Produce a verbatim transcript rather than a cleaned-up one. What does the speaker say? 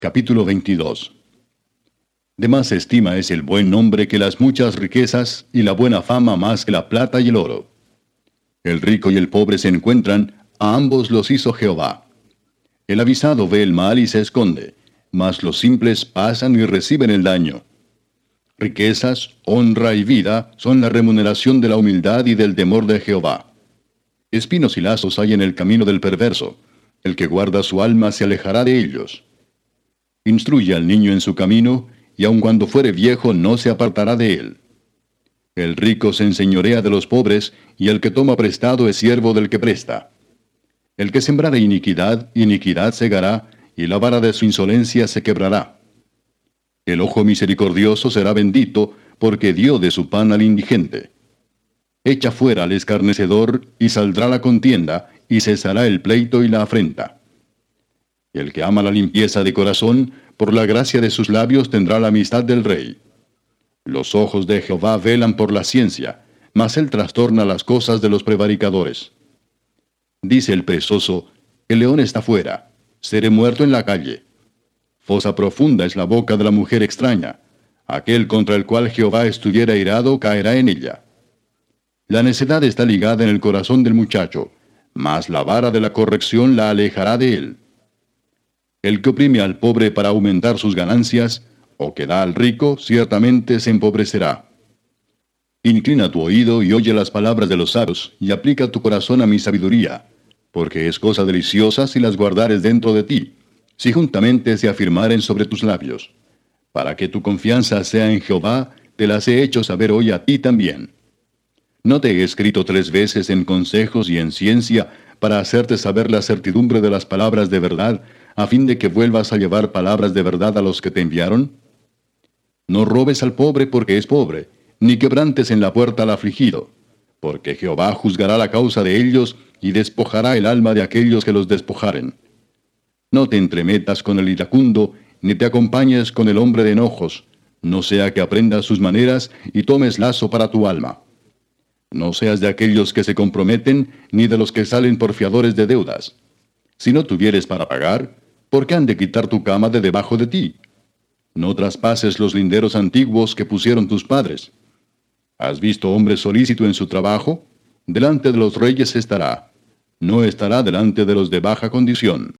Capítulo veintidós. De más estima es el buen nombre que las muchas riquezas, y la buena fama más que la plata y el oro. El rico y el pobre se encuentran, a ambos los hizo Jehová. El avisado ve el mal y se esconde, mas los simples pasan y reciben el daño. Riquezas, honra y vida son la remuneración de la humildad y del temor de Jehová. Espinos y lazos hay en el camino del perverso, el que guarda su alma se alejará de ellos. Instruye al niño en su camino, y aun cuando fuere viejo no se apartará de él. El rico se enseñorea de los pobres, y el que toma prestado es siervo del que presta. El que sembrare iniquidad, iniquidad segará, y la vara de su insolencia se quebrará. El ojo misericordioso será bendito, porque dio de su pan al indigente. Echa fuera al escarnecedor, y saldrá la contienda, y cesará el pleito y la afrenta. El que ama la limpieza de corazón, por la gracia de sus labios tendrá la amistad del rey. Los ojos de Jehová velan por la ciencia, mas él trastorna las cosas de los prevaricadores. Dice el perezoso, el león está fuera, seré muerto en la calle. Fosa profunda es la boca de la mujer extraña, aquel contra el cual Jehová estuviera airado caerá en ella. La necedad está ligada en el corazón del muchacho, mas la vara de la corrección la alejará de él. El que oprime al pobre para aumentar sus ganancias, o que da al rico, ciertamente se empobrecerá. Inclina tu oído y oye las palabras de los sabios, y aplica tu corazón a mi sabiduría, porque es cosa deliciosa si las guardares dentro de ti, si juntamente se afirmaren sobre tus labios. Para que tu confianza sea en Jehová, te las he hecho saber hoy a ti también. ¿No te he escrito tres veces en consejos y en ciencia, para hacerte saber la certidumbre de las palabras de verdad, a fin de que vuelvas a llevar palabras de verdad a los que te enviaron? No robes al pobre porque es pobre, ni quebrantes en la puerta al afligido, porque Jehová juzgará la causa de ellos, y despojará el alma de aquellos que los despojaren. No te entremetas con el iracundo, ni te acompañes con el hombre de enojos, no sea que aprendas sus maneras, y tomes lazo para tu alma. No seas de aquellos que se comprometen, ni de los que salen por fiadores de deudas. Si no tuvieres para pagar, ¿por qué han de quitar tu cama de debajo de ti? No traspases los linderos antiguos que pusieron tus padres. ¿Has visto hombre solícito en su trabajo? Delante de los reyes estará. No estará delante de los de baja condición.